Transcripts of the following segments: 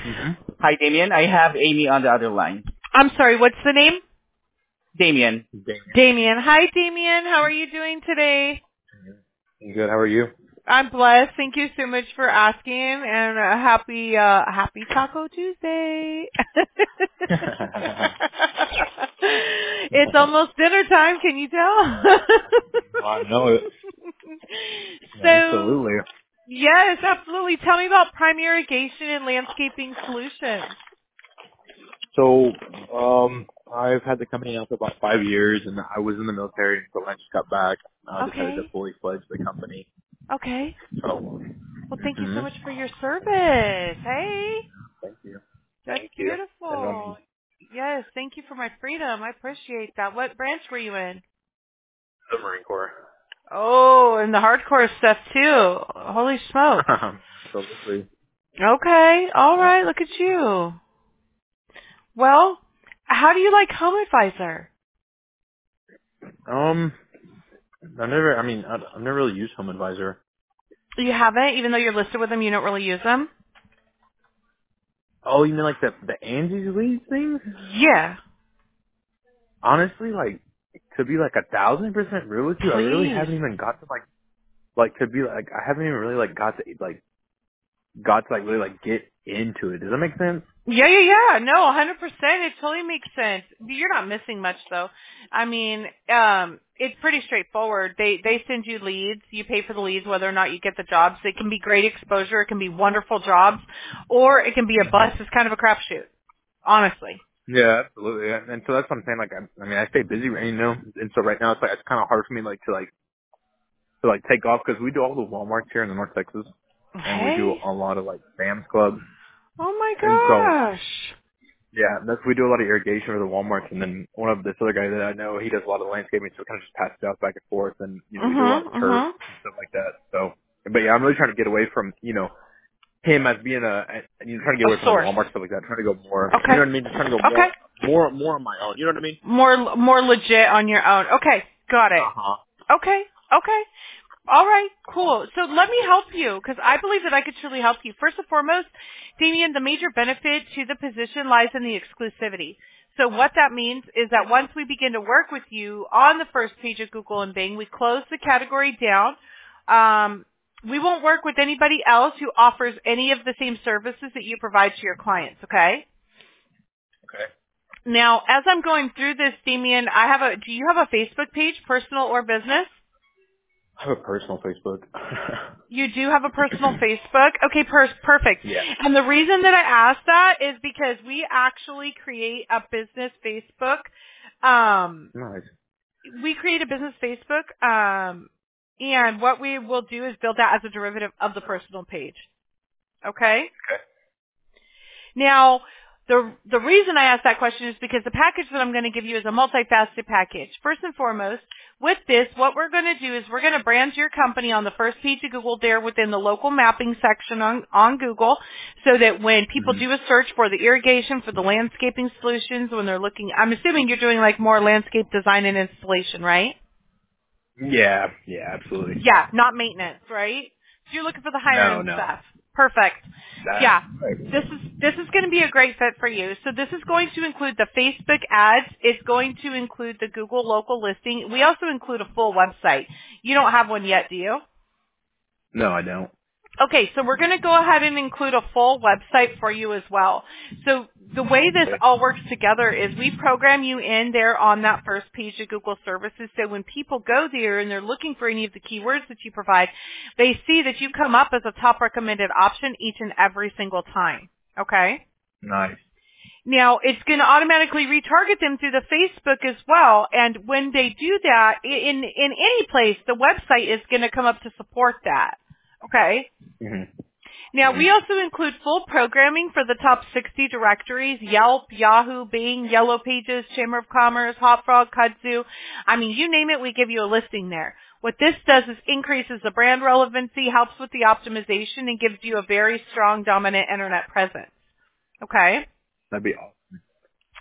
Mm-hmm. Hi, Damien. I have Amy on the other line. I'm sorry, what's the name? Damien. Damien. Hi, Damien. How are you doing today? Good. How are you? I'm blessed. Thank you so much for asking, and happy Taco Tuesday. It's almost dinner time. Can you tell? I know it. So, Absolutely. yes, absolutely. Tell me about Prime Irrigation and Landscaping Solutions. So, I've had the company now for about 5 years, and I was in the military until I just got back. I decided to Okay. fully fledge the company. Okay. So, Well, thank you so much for your service. Hey. thank you. That's Thank you. And beautiful. Yes, thank you for my freedom. I appreciate that. What branch were you in? the Marine Corps. Oh, and the hardcore stuff too. Holy smokes. Absolutely. Okay, all right. Look at you. Well, how do you like Home Advisor? I've never really used Home Advisor. You haven't, even though you're listed with them, you don't really use them. Oh, you mean like the Angie's Leads things? Yeah, Honestly, like, to be like 1,000% real with you, I really please. haven't even got to like to be like I haven't even really like got to really like get into it. Does that make sense? Yeah. No, 100%. It totally makes sense. You're not missing much though. I mean, it's pretty straightforward. They send you leads. You pay for the leads whether or not you get the jobs. It can be great exposure. It can be wonderful jobs, or it can be a bust. It's kind of a crapshoot, honestly. Yeah, absolutely. And so that's what I'm saying. Like, I stay busy, and so right now it's kind of hard for me to take off because we do all the WalMarts here in the North Texas, and we do Hey. a lot of like Sam's Club, Oh my and so gosh. yeah, we do a lot of irrigation for the WalMarts, and then one of this other guy that I know, he does a lot of landscaping, so it kind of just passes out back and forth, and we do a lot of turf Mhm. and stuff like that. So, but yeah, I'm really trying to get away from him as being trying to get A away from the source. Walmart stuff like that, trying to go more, you know Okay. what I mean, just trying to go Okay. more on my own, you know what I mean? More legit on your own. Okay. Got it. Uh huh. Okay. Okay. All right, cool. So let me help you because I believe that I could truly help you. First and foremost, Damien, the major benefit to the position lies in the exclusivity. So what that means is that once we begin to work with you on the first page of Google and Bing, we close the category down. We won't work with anybody else who offers any of the same services that you provide to your clients, okay? Okay. Now, as I'm going through this, Damien, do you have a Facebook page, personal or business? I have a personal Facebook. You do have a personal Facebook? Okay, perfect. Yeah. And the reason that I asked that is because we actually create a business Facebook. Nice. We create a business Facebook, and what we will do is build that as a derivative of the personal page. Okay? Okay. Now, the reason I asked that question is because the package that I'm going to give you is a multifaceted package. First and foremost, with this, what we're going to do is we're going to brand your company on the first page of Google there within the local mapping section on Google so that when people Hmm. do a search for the irrigation, for the landscaping solutions, when they're looking, I'm assuming you're doing like more landscape design and installation, right? Yeah. Yeah. Absolutely. Yeah, not maintenance, right? So you're looking for the higher No. end No. stuff. Perfect. That. Yeah. Right. This is going to be a great fit for you. So this is going to include the Facebook ads. It's going to include the Google local listing. We also include a full website. You don't have one yet, do you? No, I don't. Okay, so we're going to go ahead and include a full website for you as well. So the way this Okay. all works together is we program you in there on that first page of Google Services. So when people go there and they're looking for any of the keywords that you provide, they see that you come up as a top recommended option each and every single time. Okay? Nice. Now, it's going to automatically retarget them through the Facebook as well. And when they do that, in any place, the website is going to come up to support that. Okay? Mhm. Now, Mhm. we also include full programming for the top 60 directories, Yelp, Yahoo, Bing, Yellow Pages, Chamber of Commerce, HopFrog, Kudzu. I mean, you name it, we give you a listing there. What this does is increases the brand relevancy, helps with the optimization, and gives you a very strong, dominant internet presence. Okay? That'd be awesome.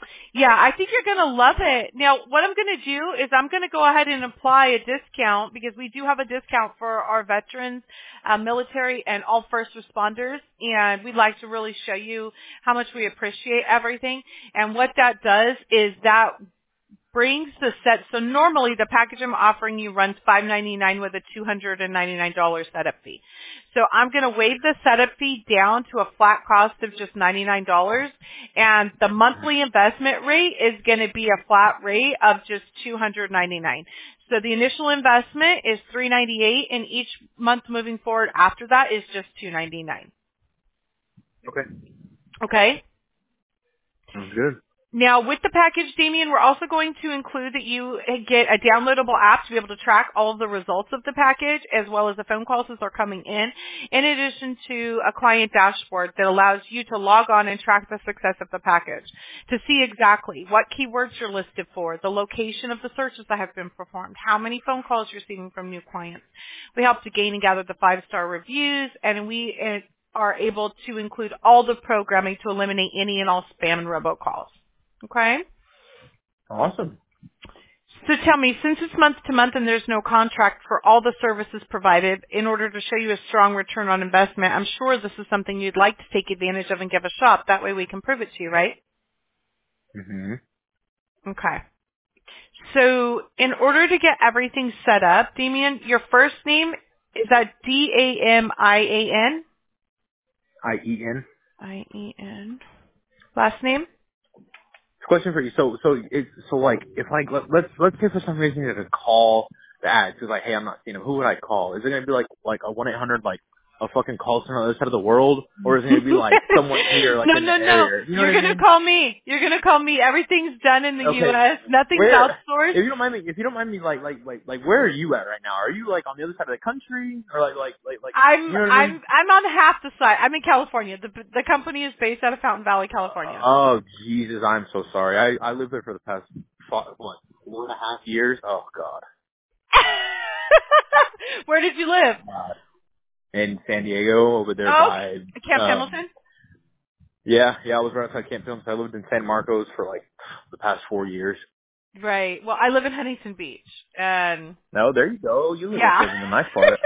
Yeah, I think you're going to love it. Now, what I'm going to do is I'm going to go ahead and apply a discount because we do have a discount for our veterans, military, and all first responders. And we'd like to really show you how much we appreciate everything. And what that does is that brings the set. So normally the package I'm offering you runs $599 with a $299 setup fee. So I'm going to waive the setup fee down to a flat cost of just $99, and the monthly investment rate is going to be a flat rate of just $299. So the initial investment is $398, and each month moving forward after that is just $299. Okay. Okay. Sounds good. Now, with the package, Damien, we're also going to include that you get a downloadable app to be able to track all of the results of the package, as well as the phone calls as they're coming in addition to a client dashboard that allows you to log on and track the success of the package, to see exactly what keywords you're listed for, the location of the searches that have been performed, how many phone calls you're receiving from new clients. We help to gain and gather the 5-star reviews, and we are able to include all the programming to eliminate any and all spam and robocalls. Okay? Awesome. So tell me, since it's month to month and there's no contract for all the services provided, in order to show you a strong return on investment, I'm sure this is something you'd like to take advantage of and give a shot. That way we can prove it to you, right? Mhm. Okay. So in order to get everything set up, Damien, your first name, is that D-A-M-I-A-N? IEN. I-E-N. Last name? Question for you. So like, if like, let's say for some reason you could call the ads, it's like, hey, I'm not seeing them. Who would I call? Is it gonna be like a 1-800 like a fucking call center on the other side of the world, or is it gonna be like someone here like No, in the no, no. area? You know You're what I going to mean? call me. You're going to call me. Everything's done in the Okay. U.S. Nothing's Where, outsourced. if you don't mind me, like, where are you at right now? Are you like on the other side of the country, or like, you know what I mean? I'm on half the side. I'm in California. The company is based out of Fountain Valley, California. Oh Jesus, I'm so sorry. I lived there for the past 1.5 years. Oh God. Where did you live? In San Diego, over there Oh, by Camp Hamilton. yeah, I was right outside Camp Films. I lived in San Marcos for like the past 4 years. Right. Well, I live in Huntington Beach, and No, there you go. You live yeah. in the nice part.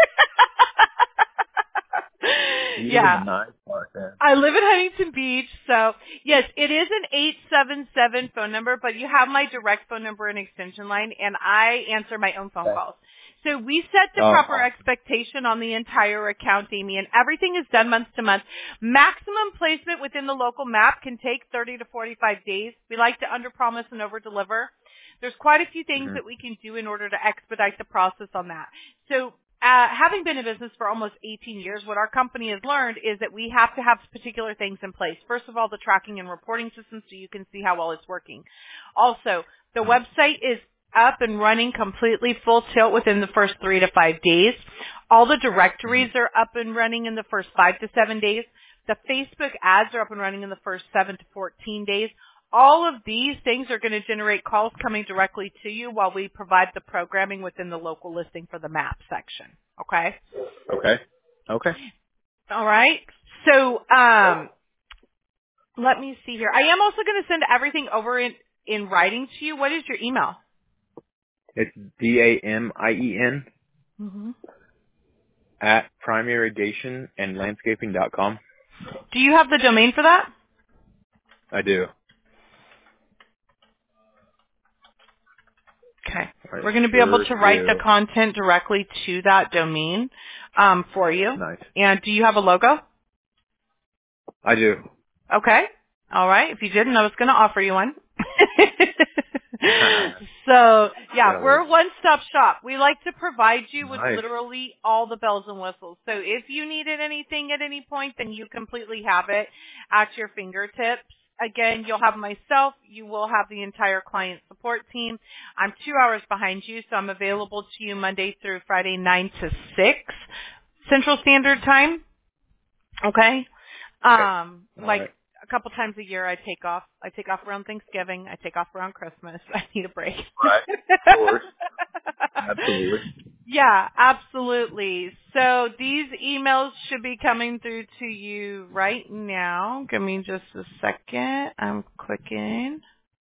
You live in the Yeah. nice part then. I live in Huntington Beach, so yes, it is an 877 phone number, but you have my direct phone number and extension line, and I answer my own phone Okay. calls. So we set the Oh, proper awesome. expectation on the entire account, Amy, and everything is done month to month. Maximum placement within the local map can take 30 to 45 days. We like to underpromise and overdeliver. There's quite a few things that we can do in order to expedite the process on that. So having been in business for almost 18 years, what our company has learned is that we have to have particular things in place. First of all, the tracking and reporting system so you can see how well it's working. Also, the website is up and running completely full tilt within the first 3 to 5 days. All the directories are up and running in the first 5 to 7 days. The Facebook ads are up and running in the first 7 to 14 days. All of these things are going to generate calls coming directly to you while we provide the programming within the local listing for the map section. Okay? Okay. All right. So let me see here. I am also going to send everything over in writing to you. What is your email? It's DAMIEN Mm-hmm. at primeirrigationandlandscaping.com. Do you have the domain for that? I do. Okay. I We're going to be able sure to write the do. content directly to that domain for you. Nice. And do you have a logo? I do. Okay. All right. If you didn't, I was going to offer you one. So, yeah, we're a one-stop shop. We like to provide you with Nice. literally all the bells and whistles. So if you needed anything at any point, then you completely have it at your fingertips. Again, you'll have myself. You will have the entire client support team. I'm 2 hours behind you, so I'm available to you Monday through Friday, 9 to 6 Central Standard Time. Okay? Like right. a couple times a year I take off. I take off around Thanksgiving. I take off around Christmas. I need a break. Right. Of course. Absolutely. Yeah, absolutely. So these emails should be coming through to you right now. Give me just a second. I'm clicking.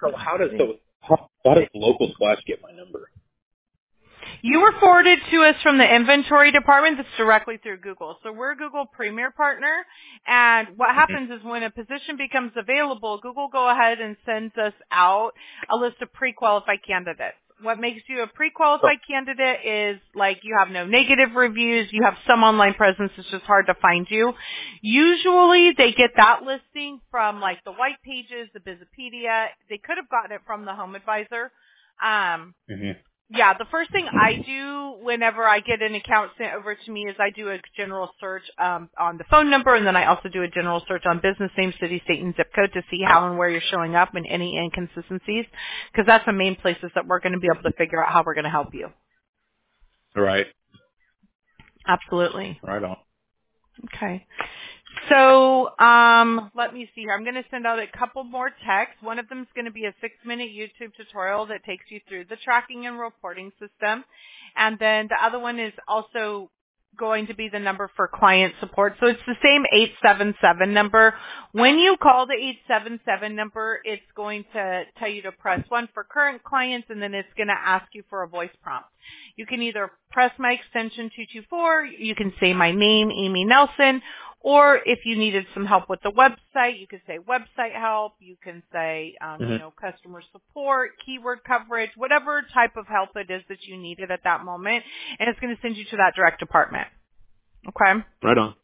So Let's how does see. how does Local Splash get my number? You were forwarded to us from the inventory department that's directly through Google. So we're a Google Premier Partner, and what happens is when a position becomes available, Google go ahead and sends us out a list of pre-qualified candidates. What makes you a So, pre-qualified candidate is like you have no negative reviews, you have some online presence, it's just hard to find you. Usually they get that listing from like the white pages, the Bizopedia. They could have gotten it from the Home Advisor. Yeah, the first thing I do whenever I get an account sent over to me is I do a general search on the phone number, and then I also do a general search on business name, city, state, and zip code to see how and where you're showing up and any inconsistencies, because that's the main places that we're going to be able to figure out how we're going to help you. right. Absolutely. Right on. Okay. So let me see here. I'm going to send out a couple more texts. One of them is going to be a 6-minute YouTube tutorial that takes you through the tracking and reporting system. And then the other one is also going to be the number for client support. So it's the same 877 number. When you call the 877 number, it's going to tell you to press 1 for current clients, and then it's going to ask you for a voice prompt. You can either press my extension 224, you can say my name, Amy Nelson, or if you needed some help with the website, you could say website help, you can say, customer support, keyword coverage, whatever type of help it is that you needed at that moment, and it's going to send you to that direct department. Okay? Right on.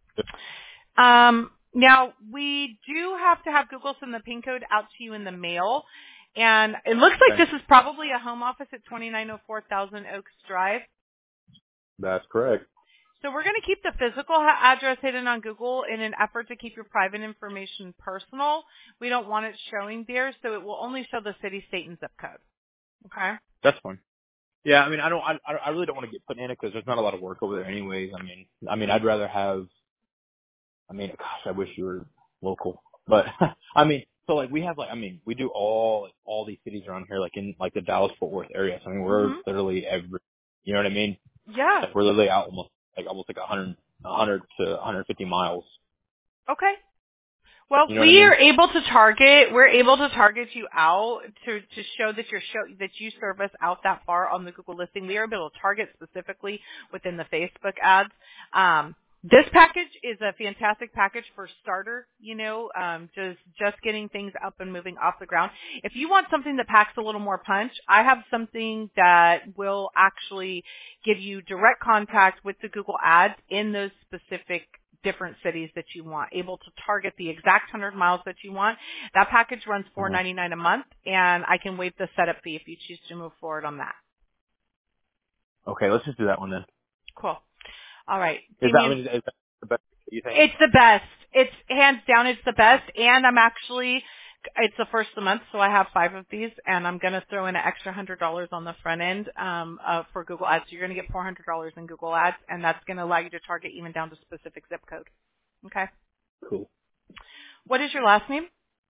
Now, we do have to have Google send the PIN code out to you in the mail, and it looks like Okay. this is probably a home office at 2904 Thousand Oaks Drive. That's correct. So we're going to keep the physical address hidden on Google in an effort to keep your private information personal. We don't want it showing there, so it will only show the city, state, and zip code. Okay? That's fine. Yeah, I mean, I really don't want to get put in it because there's not a lot of work over there anyways. I mean, I'd rather have, gosh, I wish you were local. But, so like we have we do all these cities around here, like in like the Dallas-Fort Worth area. So we're literally you know what I mean? Yeah. Like we're literally out almost like 100 to 150 miles. Okay. Well, You know what I mean? we're able to target you out to show that that you service out that far on the Google listing. We are able to target specifically within the Facebook ads. This package is a fantastic package for starter, just getting things up and moving off the ground. If you want something that packs a little more punch, I have something that will actually give you direct contact with the Google ads in those specific different cities that you want, able to target the exact 100 miles that you want. That package runs $4.99 a month, and I can waive the setup fee if you choose to move forward on that. Okay, let's just do that one then. Cool. All right. Is Damien, that the best you think? it's the best. It's hands down, it's the best, and it's the first of the month, so I have 5 of these, and I'm going to throw in an extra $100 on the front end for Google Ads. So you're going to get $400 in Google Ads, and that's going to allow you to target even down to specific zip code. Okay? Cool. What is your last name?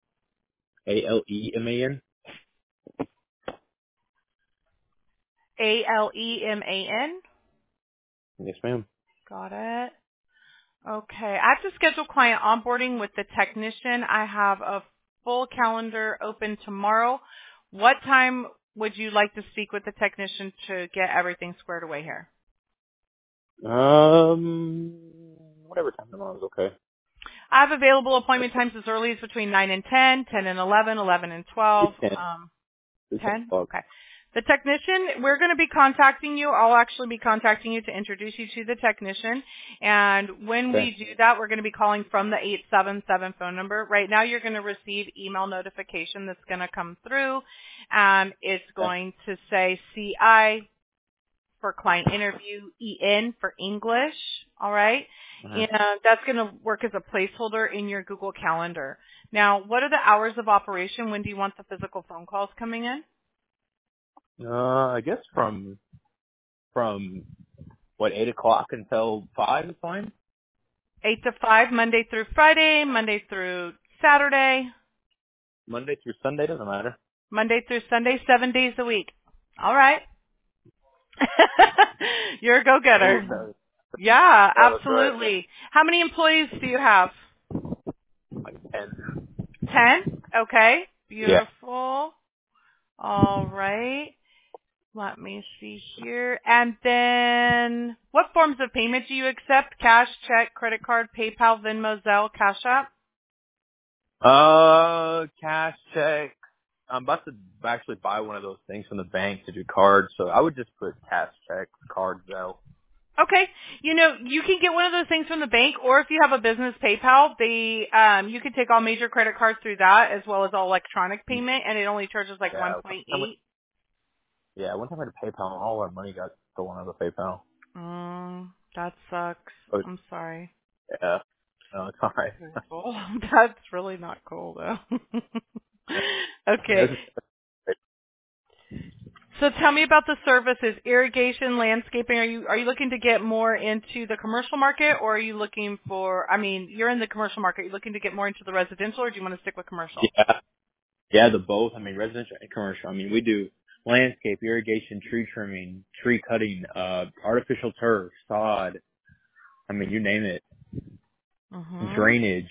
Aleman. Aleman. Yes, ma'am. Got it. Okay. I have to schedule client onboarding with the technician. I have a full calendar open tomorrow. What time would you like to speak with the technician to get everything squared away here? Whatever time tomorrow is okay. I have available appointment times as early as between 9 and 10, 10 and 11, 11 and 12. 10? Okay. The technician, we're going to be contacting you. I'll actually be contacting you to introduce you to the technician. And when we do that, we're going to be calling from the 877 phone number. Right now, you're going to receive email notification that's going to come through. And it's going to say CI for client interview, EN for English. All right. And that's going to work as a placeholder in your Google Calendar. Now, what are the hours of operation? When do you want the physical phone calls coming in? I guess from 8 o'clock until 5 is fine. 8 to 5, Monday through Friday, Monday through Saturday. Monday through Sunday doesn't matter. Monday through Sunday, 7 days a week. All right. You're a go-getter. Oh, Yeah, that's absolutely. right. How many employees do you have? Like 10. 10? Okay. Yeah. Beautiful. All right. Let me see here. And then, what forms of payment do you accept? Cash, check, credit card, PayPal, Venmo, Zelle, Cash App? Cash check. I'm about to actually buy one of those things from the bank to do cards, so I would just put cash check, card though. Okay. You can get one of those things from the bank, or if you have a business PayPal, you can take all major credit cards through that, as well as all electronic payment, and it only charges like Yeah. 1.8. One time I had PayPal and all our money got stolen out of the PayPal. That sucks. But I'm sorry. yeah. No, it's alright. Terrible. That's really not cool, though. Yeah, Okay. So tell me about the services, irrigation, landscaping. Are you looking to get more into the commercial market, or are you looking for? I mean, you're in the commercial market. Are you looking to get more into the residential, or do you want to stick with commercial? yeah. Yeah, the both. I mean, residential and commercial. I mean, we do landscape, irrigation, tree trimming, tree cutting, artificial turf, sod. I mean, you name it. Mhm. Drainage.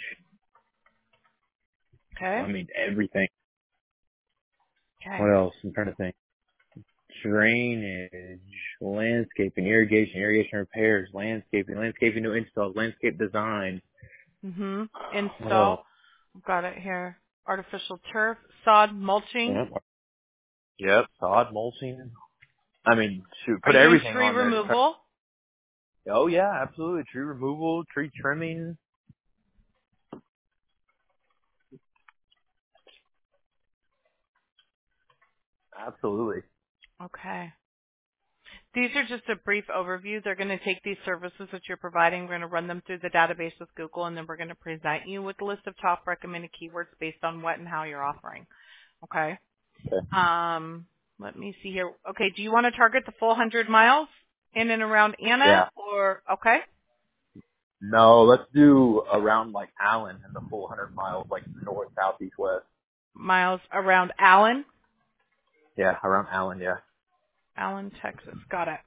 Okay. I mean, everything. Okay. What else? I'm trying to think. Drainage, landscaping, irrigation repairs, landscaping new installs, landscape design. Mhm. What else? Install. Got it here. Artificial turf, sod, mulching. Yep. Yep. Sod, mulching. I mean, shoot, Are put you doing everything tree on there. removal? Oh yeah, absolutely. Tree removal, tree trimming. Absolutely. Okay. These are just a brief overview. They're going to take these services that you're providing. We're going to run them through the database with Google, and then we're going to present you with a list of top recommended keywords based on what and how you're offering. Okay. Okay. Let me see here. Okay. Do you want to target the full 100 miles in and around Anna, Yeah. or okay? No, let's do around like Allen and the full 100 miles, like north, south, east, west. Miles around Allen, Yeah, around Allen. Yeah. Allen, Texas. Got it.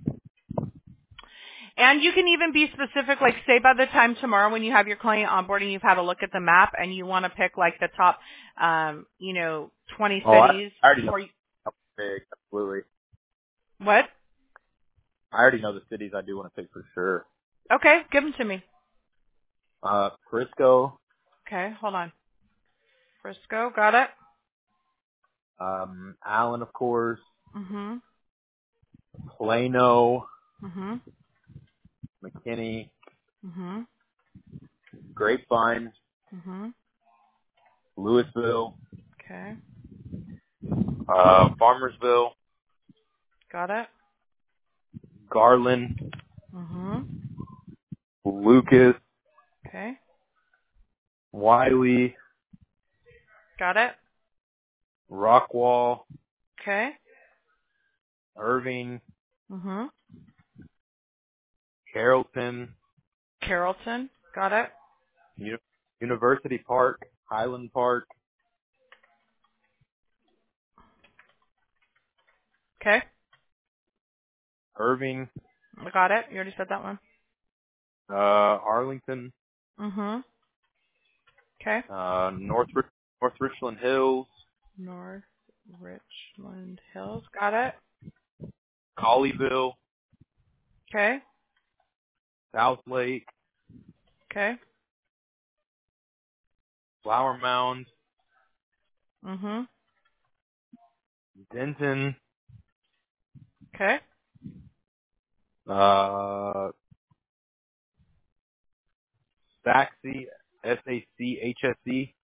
And you can even be specific, like say by the time tomorrow when you have your client onboarding, you've had a look at the map and you want to pick like the top, 20 Oh, cities I already know. for Big, absolutely. what? I already know the cities I do want to pick for sure. Okay, give them to me. Frisco, Okay, hold on. Frisco, got it? Allen, of course, Mm-hmm. Plano, Mm-hmm. McKinney, Mm-hmm. Grapevine, Mm-hmm. Louisville, Okay, Farmersville, got it? Garland, Mm-hmm. Lucas, Okay, Wiley, got it? Rockwall, Okay. Irving, Mm-hmm. Carrollton, Carrollton, got it? U- University Park, Highland Park, Okay, Irving, got it. You already said that one. Arlington, Mm-hmm. Okay. North Richland Hills, North Richland Hills. Got it. Colleyville, Okay. South Lake, Okay. Flower Mound, Mhm. Denton, Okay. Saxe, SACHSE,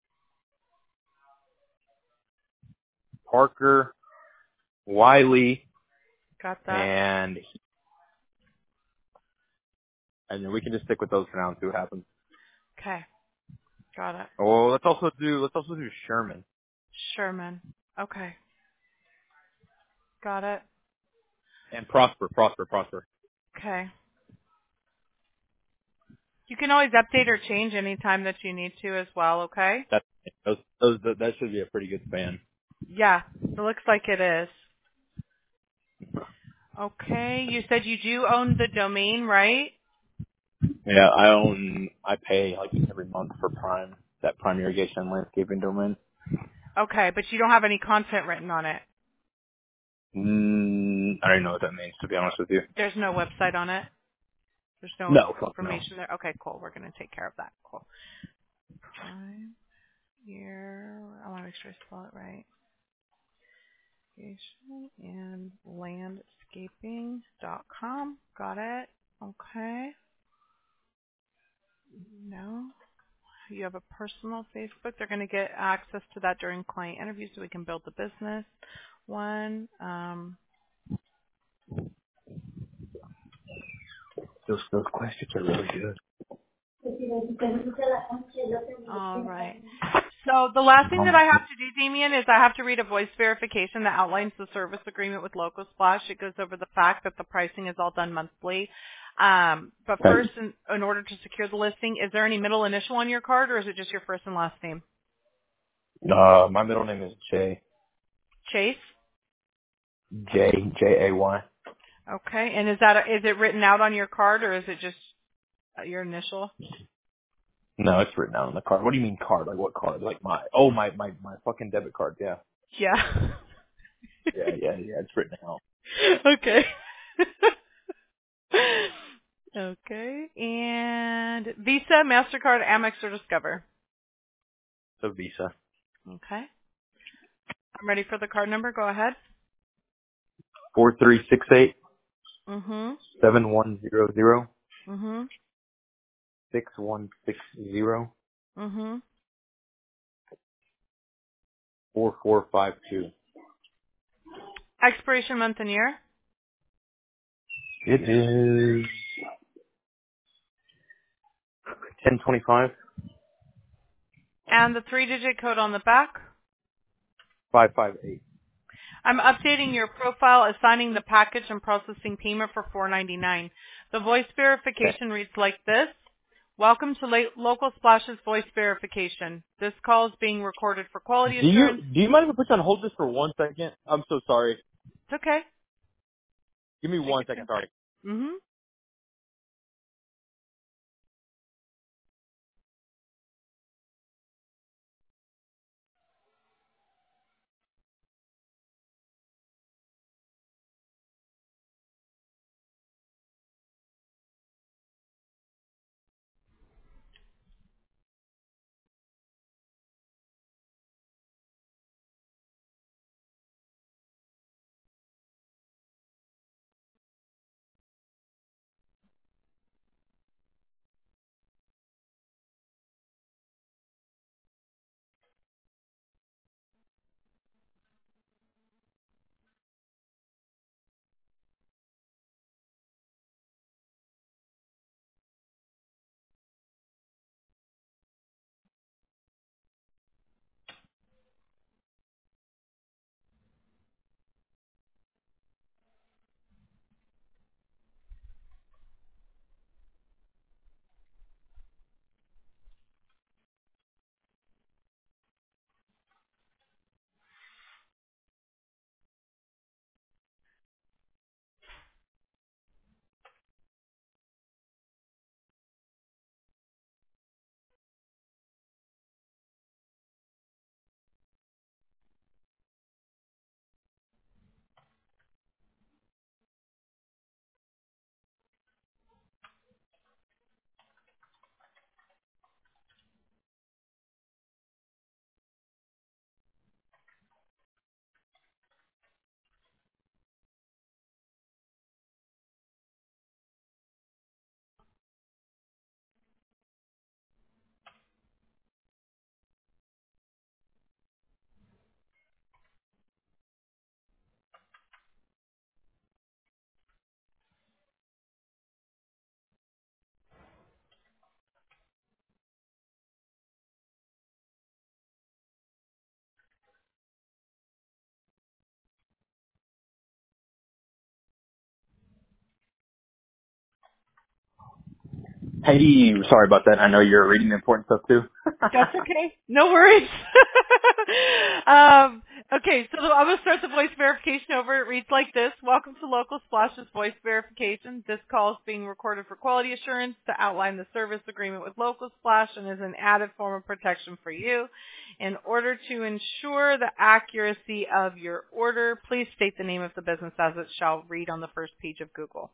Parker, Wiley, Got that. and then we can just stick with those for now and see what happens. Okay. Got it. Well, let's also do Sherman Sherman. Okay. Got it. and Prosper. Okay. You can always update or change anytime that you need to as well, okay? That that should be a pretty good span. Yeah. It looks like it is. Okay. You said you do own the domain, right? Yeah, I pay like every month for Prime, that Prime irrigation and landscaping domain. Okay, but you don't have any content written on it. I don't even know what that means, to be honest with you. There's no website on it. There's no No, fuck no. information there. Okay, cool. We're going to take care of that. Cool. Prime year. I want to make sure I spell it right. And landscaping.com. Got it. Okay. No. You have a personal Facebook. They're going to get access to that during client interviews so we can build the business. One. Those questions are really good. All right. So the last thing that I have to do, Damien, is I have to read a voice verification that outlines the service agreement with Local Splash. It goes over the fact that the pricing is all done monthly. But Okay. first, in order to secure the listing, is there any middle initial on your card, or is it just your first and last name? My middle name is Jay. Chase? Jay. Okay. And is it written out on your card, or is it just your initial? No, it's written out on the card. What do you mean card? Like what card? Like my fucking debit card. Yeah. Yeah. Yeah. It's written out. Okay. Okay. And Visa, MasterCard, Amex, or Discover? So Visa. Okay. I'm ready for the card number. Go ahead. 4368 Mhm. 7100 Mhm. 6160 Mhm. 4452. Expiration month and year. It is 1025 And the 3-digit code on the back. 558. I'm updating your profile, assigning the package and processing payment for $4.99. The voice Okay. verification reads like this. Welcome to Local Splash's voice verification. This call is being recorded for quality assurance. Do you mind if I put you on hold just for 1 second? I'm so sorry. It's okay. Give me Take 1 your second. time. Sorry. Mhm. Hey, sorry about that. I know you're reading the important stuff too. That's okay. No worries. Okay, so I'm going to start the voice verification over. It reads like this. Welcome to Local Splash's voice verification. This call is being recorded for quality assurance to outline the service agreement with Local Splash and is an added form of protection for you. In order to ensure the accuracy of your order, please state the name of the business as it shall read on the first page of Google.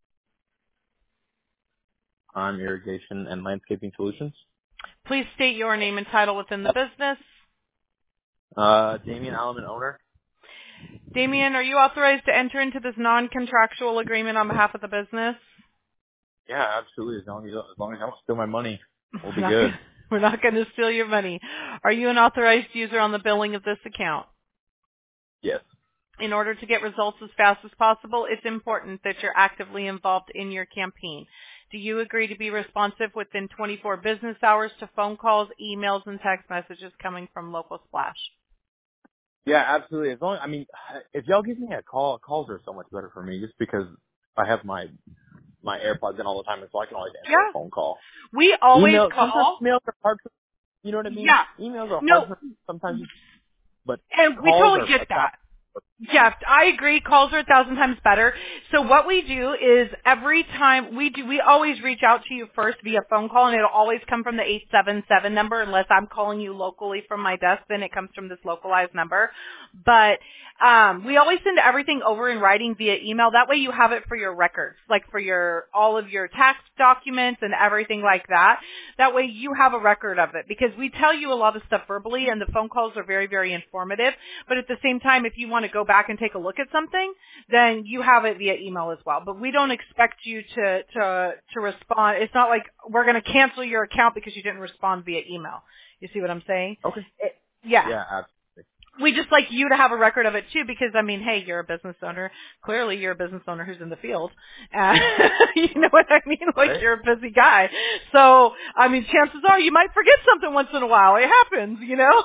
On Irrigation and Landscaping Solutions. Please state your name and title within the business. Damien Alleman, owner. Damien, are you authorized to enter into this non-contractual agreement on behalf of the business? Yeah, absolutely. As long as I don't steal my money, we'll be good. We're not going to steal your money. Are you an authorized user on the billing of this account? Yes. In order to get results as fast as possible, it's important that you're actively involved in your campaign. Do you agree to be responsive within 24 business hours to phone calls, emails, and text messages coming from Local Splash? Yeah, absolutely. As long, I mean, if y'all give me a call, calls are so much better for me just because I have my AirPods in all the time, and so I can always answer a phone call. We always Sometimes call. emails are hard for, you know what I mean? Yeah. Emails are No, hard for sometimes, but and we calls totally are get a that. Yes, I agree. Calls are 1,000 times better. So what we do is every time we always reach out to you first via phone call, and it'll always come from the 877 number unless I'm calling you locally from my desk. Then it comes from this localized number. But we always send everything over in writing via email. That way you have it for your records, like for all of your tax documents and everything like that. That way you have a record of it, because we tell you a lot of stuff verbally, and the phone calls are very, very informative. But at the same time, if you want to go back and take a look at something, then you have it via email as well. But we don't expect you to respond. It's not like we're going to cancel your account because you didn't respond via email. You see what I'm saying? Okay. Yeah. Yeah, absolutely. We just like you to have a record of it too, because I mean, hey, you're a business owner. Clearly, you're a business owner who's in the field. You know what I mean? Like, Right. you're a busy guy. So, I mean, chances are you might forget something once in a while. It happens, you know?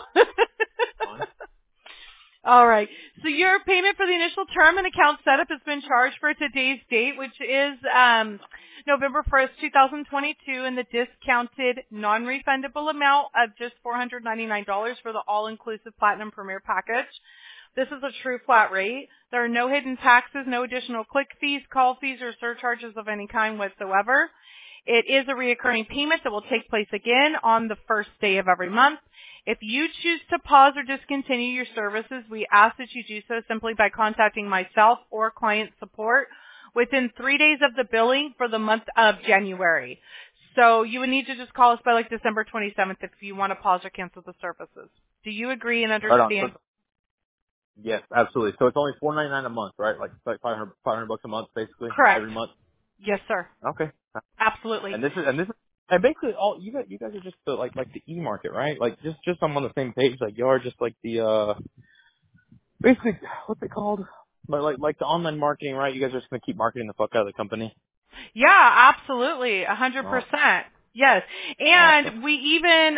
All right. So your payment for the initial term and account setup has been charged for today's date, which is November 1st, 2022, and the discounted non-refundable amount of just $499 for the all-inclusive Platinum Premier package. This is a true flat rate. There are no hidden taxes, no additional click fees, call fees, or surcharges of any kind whatsoever. It is a reoccurring payment that will take place again on the first day of every month. If you choose to pause or discontinue your services, we ask that you do so simply by contacting myself or client support within 3 days of the billing for the month of January. So you would need to just call us by like December 27th if you want to pause or cancel the services. Do you agree and understand? Right on. Yes, absolutely. So it's only $4.99 a month, right? Like $500 bucks a month, basically. Correct. Every month. Yes, sir. Okay. Absolutely. And basically all you guys are just the like the e-market, right? Like just I'm on the same page. Like you are just like the basically what's it called? Like the online marketing, right? You guys are just gonna keep marketing the fuck out of the company. Yeah, absolutely. 100%. Yes. And Awesome. we even,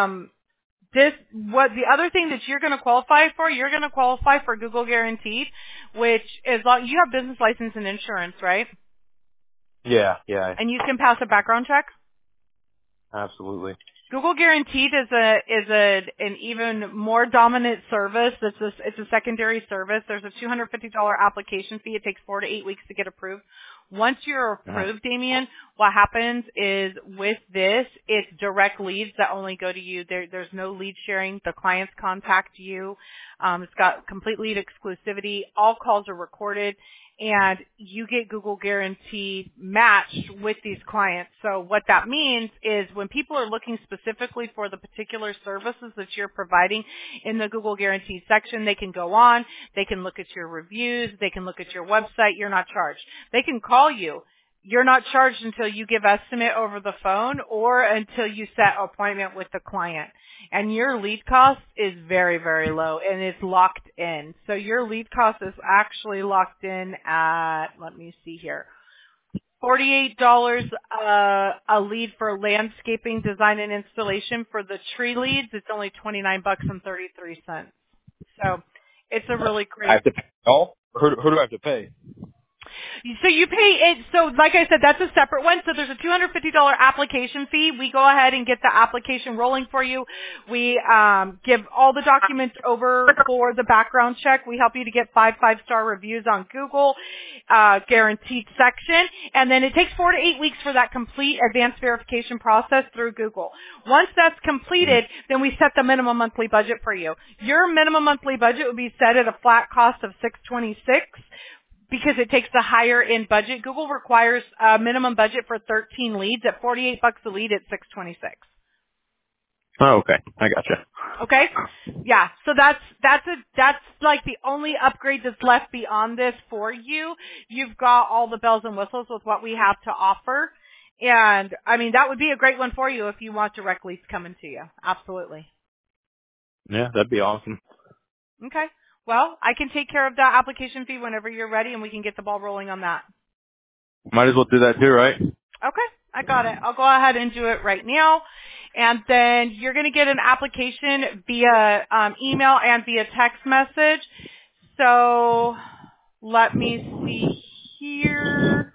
what the other thing that you're going to qualify for, you're going to qualify for Google Guaranteed, which is, you have business license and insurance, right? Yeah, And you can pass a background check? absolutely. Google Guaranteed is an even more dominant service. It's a secondary service. There's a $250 application fee. It takes 4 to 8 weeks to get approved. Once you're approved, Damien, what happens is with this, it's direct leads that only go to you. There's no lead sharing. The clients contact you. It's got complete lead exclusivity. All calls are recorded. And you get Google Guarantee matched with these clients. So what that means is when people are looking specifically for the particular services that you're providing in the Google Guarantee section, they can go on, they can look at your reviews, they can look at your website, you're not charged. They can call you. You're not charged until you give estimate over the phone or until you set an appointment with the client. And your lead cost is very, very low, and it's locked in. So your lead cost is actually locked in at, let me see here, $48 a lead for landscaping design and installation. For the tree leads, it's only $29.33. So it's a really great. I have to pay all? Who do I have to pay? So you pay it, so like I said, that's a separate one. So there's a $250 application fee. We go ahead and get the application rolling for you. We give all the documents over for the background check. We help you to get 5-star reviews on Google, guaranteed section. And then it takes 4 to 8 weeks for that complete advanced verification process through Google. Once that's completed, then we set the minimum monthly budget for you. Your minimum monthly budget would be set at a flat cost of $626. Because it takes the higher end budget. Google requires a minimum budget for 13 leads at $48 a lead at $626. Oh, okay. I gotcha. Okay? Yeah. So that's like the only upgrade that's left beyond this for you. You've got all the bells and whistles with what we have to offer. And I mean, that would be a great one for you if you want direct leads coming to you. Absolutely. Yeah, that'd be awesome. Okay. Well, I can take care of that application fee whenever you're ready and we can get the ball rolling on that. Might as well do that too, right? Okay, I got it. I'll go ahead and do it right now. And then you're going to get an application via email and via text message. So let me see here.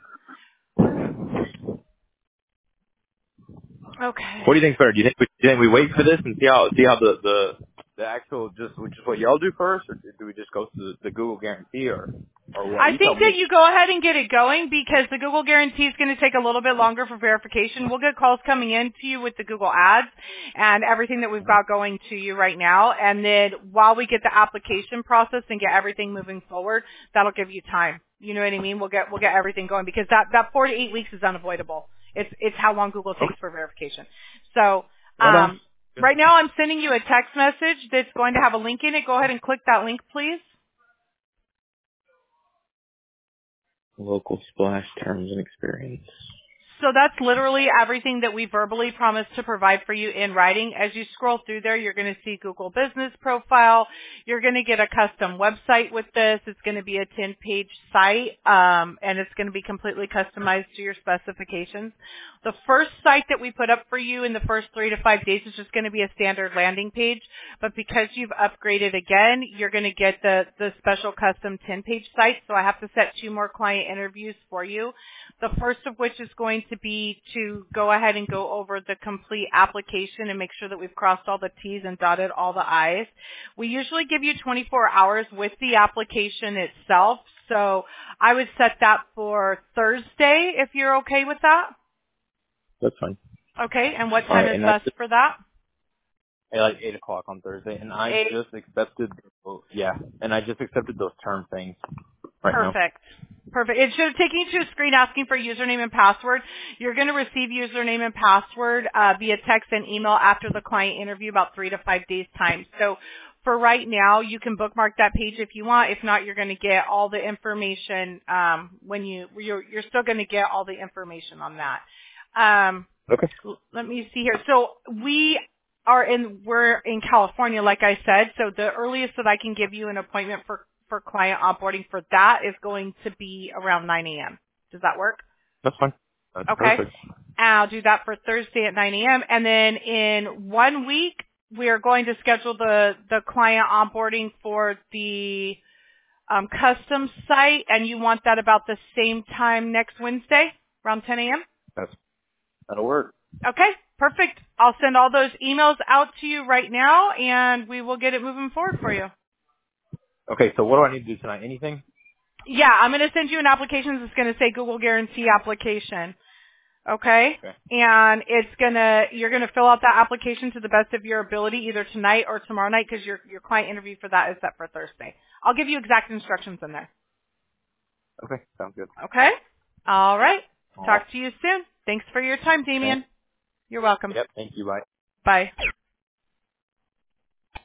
Okay. What do you think's better? Do you think we wait for this and see how the actual just what y'all do first, or do we just go to the Google guarantee, or what? I You tell think that me. you go ahead and get it going because the Google guarantee is going to take a little bit longer for verification. We'll get calls coming in to you with the Google ads and everything that we've got going to you right now. And then while we get the application process and get everything moving forward, that'll give you time. You know what I mean? We'll get everything going because that 4 to 8 weeks is unavoidable. It's how long Google takes for verification. So, right now I'm sending you a text message that's going to have a link in it. Go ahead and click that link, please. Local splash terms and experience. So that's literally everything that we verbally promised to provide for you in writing. As you scroll through there, you're going to see Google Business Profile. You're going to get a custom website with this. It's going to be a 10-page site, and it's going to be completely customized to your specifications. The first site that we put up for you in the first 3 to 5 days is just going to be a standard landing page. But because you've upgraded again, you're going to get the special custom 10-page site. So I have to set 2 more client interviews for you. The first of which is going to be to go ahead and go over the complete application and make sure that we've crossed all the T's and dotted all the I's. We usually give you 24 hours with the application itself. So I would set that for Thursday if you're okay with that. That's fine. Okay, and what time is best for that? Like 8 o'clock on Thursday, and I just accepted. And I just accepted those term things right now. Perfect. It should have taken you to a screen asking for username and password. You're going to receive username and password via text and email after the client interview, about 3 to 5 days time. So for right now, you can bookmark that page if you want. If not, you're going to get all the information when you're still going to get all the information on that. Okay. Let me see here. So we're in California, like I said. So the earliest that I can give you an appointment for client onboarding for that is going to be around 9 a.m. Does that work? That's fine. That's okay. Perfect. I'll do that for Thursday at 9 a.m. And then in 1 week, we are going to schedule the client onboarding for the custom site, and you want that about the same time next Wednesday, around 10 a.m.? That'll work. Okay, perfect. I'll send all those emails out to you right now, and we will get it moving forward for you. Okay, so what do I need to do tonight? Anything? Yeah, I'm going to send you an application that's going to say Google Guarantee Application. Okay? And you're going to fill out that application to the best of your ability either tonight or tomorrow night because your client interview for that is set for Thursday. I'll give you exact instructions in there. Okay, sounds good. Okay? All right. Talk to you soon. Thanks for your time, Damien. Thanks. You're welcome. Yep, thank you. Bye. Bye.